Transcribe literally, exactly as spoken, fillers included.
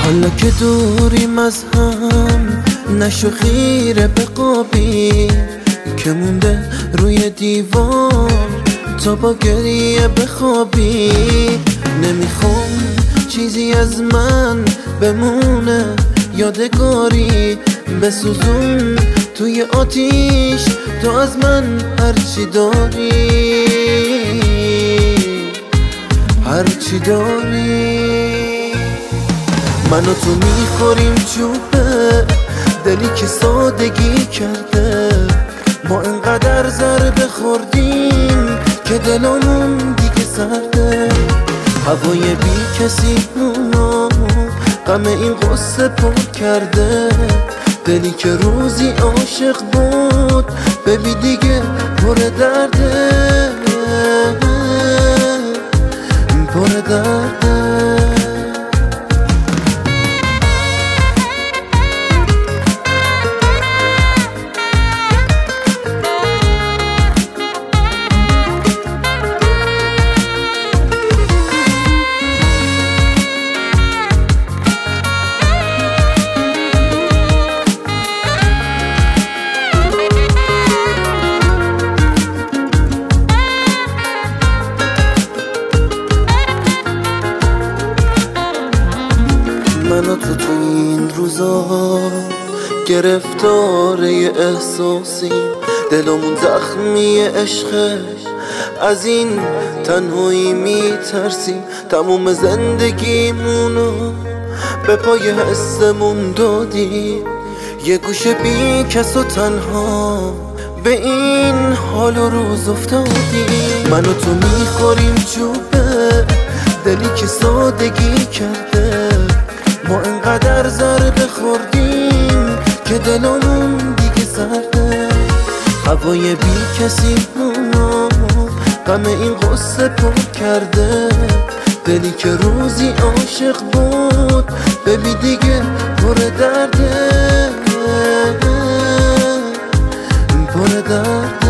حالا که دوریم از هم نشو خیره به قابی که مونده روی دیوار تا با گریه بخوابی. نمیخوام چیزی از من بمونه یادگاری، بسوزون توی آتیش تو از من هرچی داری، هرچی داری. من و تو میخوریم چوبه دلی که سادگی کرده، ما انقدر ضربه خوردیم که دلمون دیگه سرده. هوای بی کسی مونو غم این قصه پر کرده، دلی که روزی عاشق بود ببی دیگه پر درده، پر درده. من و تو تو این روزا گرفتار یه احساسیم، دلمون زخمی عشقه، از این تنهایی میترسیم. تموم زندگیمونو به پای حسمون دادیم، یه گوشه بی کس و تنها به این حال و روز افتادیم. من و تو میخوریم چوبه دلی که سادگی کرده، ما انقدر ضربه خوردیم که دلمون دیگه سرده. هوای بی کسی مونو غم این قصه پر کرده، دلی که روزی عاشق بود ببی دیگه پر درده، پر درده.